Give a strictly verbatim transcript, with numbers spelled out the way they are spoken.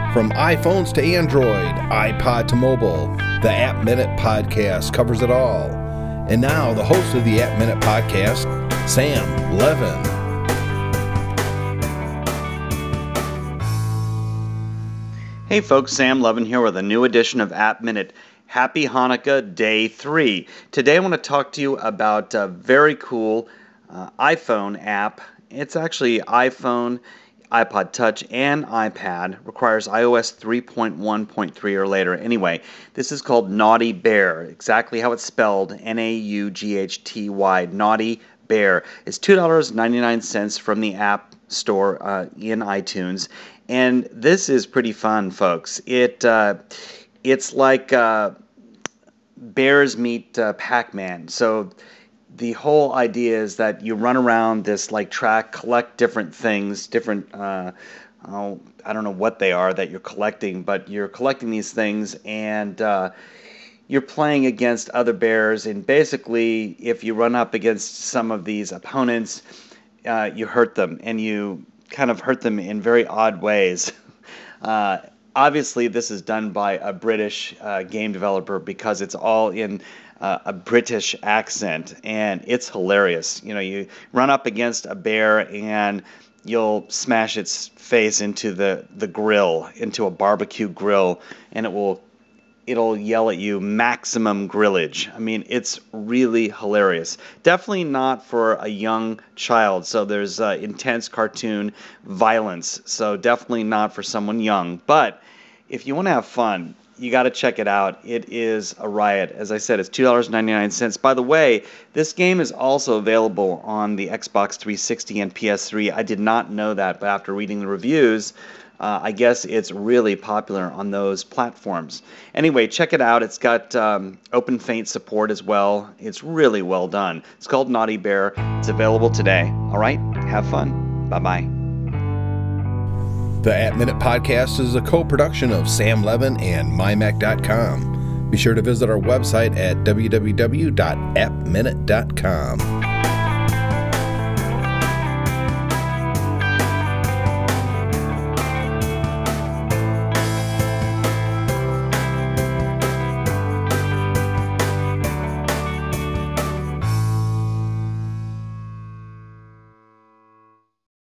From iPhones to Android, iPod to mobile, the App Minute Podcast covers it all. And now, the host of the App Minute Podcast, Sam Levin. Hey folks, Sam Levin here with a new edition of App Minute. Happy Hanukkah Day three. Today I want to talk to you about a very cool uh, iPhone app. It's actually iPhone, iPod Touch, and iPad. Requires i O S three point one point three or later. Anyway, this is called Naughty Bear. Exactly how it's spelled, N A U G H T Y, Naughty Bear. It's two dollars and ninety-nine cents from the App Store uh, in iTunes. And this is pretty fun, folks. It uh, It's like uh, bears meet uh, Pac-Man. So the whole idea is that you run around this like track, collect different things, different, uh, oh, I don't know what they are that you're collecting, but you're collecting these things and uh, you're playing against other bears. And basically, if you run up against some of these opponents, uh, you hurt them, and you kind of hurt them in very odd ways. Uh, Obviously, this is done by a British uh, game developer because it's all in uh, a British accent, and it's hilarious. You know, you run up against a bear and you'll smash its face into the, the grill, into a barbecue grill, and it will it'll yell at you, maximum grillage. I mean, it's really hilarious. Definitely not for a young child. So there's uh, intense cartoon violence. So definitely not for someone young. But if you want to have fun, you got to check it out. It is a riot. As I said, it's two dollars and ninety-nine cents. By the way, this game is also available on the Xbox three sixty and P S three. I did not know that, but after reading the reviews, Uh, I guess it's really popular on those platforms. Anyway, check it out. It's got um, Open Faint support as well. It's really well done. It's called Naughty Bear. It's available today. All right, have fun. Bye-bye. The App Minute Podcast is a co-production of Sam Levin and my mac dot com. Be sure to visit our website at w w w dot app minute dot com.